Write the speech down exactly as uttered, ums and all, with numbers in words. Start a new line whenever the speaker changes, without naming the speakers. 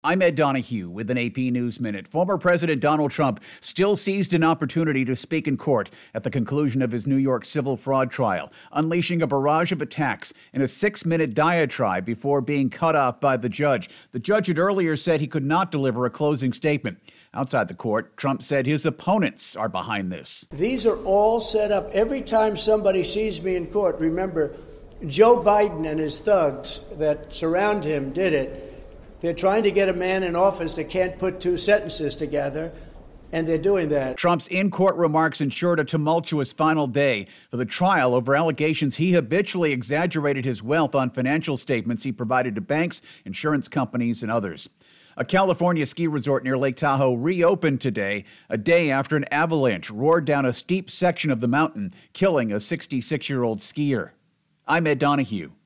I'm Ed Donahue with an A P News Minute. Former President Donald Trump still seized an opportunity to speak in court at the conclusion of his New York civil fraud trial, unleashing a barrage of attacks in a six-minute diatribe before being cut off by the judge. The judge had earlier said he could not deliver a closing statement. Outside the court, Trump said his opponents are behind this.
These are all set up. Every time somebody sees me in court, remember, Joe Biden and his thugs that surround him did it. They're trying to get a man in office that can't put two sentences together, and they're doing that.
Trump's in-court remarks ensured a tumultuous final day for the trial over allegations he habitually exaggerated his wealth on financial statements he provided to banks, insurance companies, and others. A California ski resort near Lake Tahoe reopened today, a day after an avalanche roared down a steep section of the mountain, killing a sixty-six-year-old skier. I'm Ed Donahue.